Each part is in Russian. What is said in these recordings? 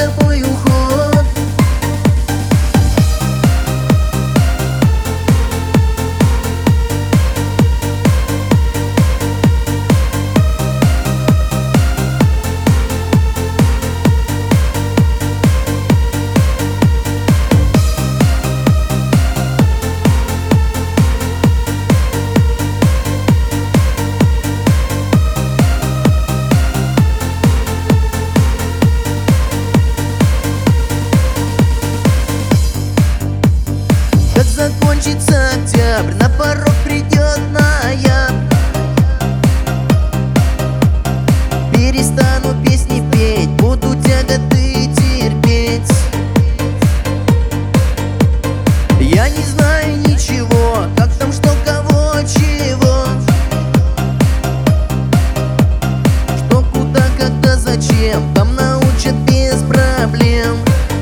домой уход. Как закончится октябрь, на порог придет ноябрь. Перестану песни петь, буду тяготы терпеть. Я не знаю ничего, как там, что, кого, чего, что, куда, когда, зачем. Там научат без проблем.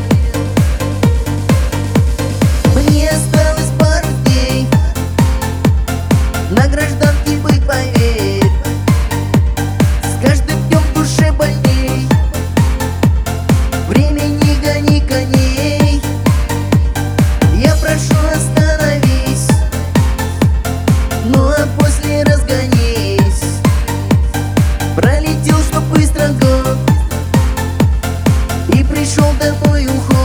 Мне осталось пару дней на гражданке быть, поверь. С каждым днем в душе больней. Время не гони коней. Я прошу, остановись, ну а после разгонись. Пролетел, что быстро год, и пришел домой уход.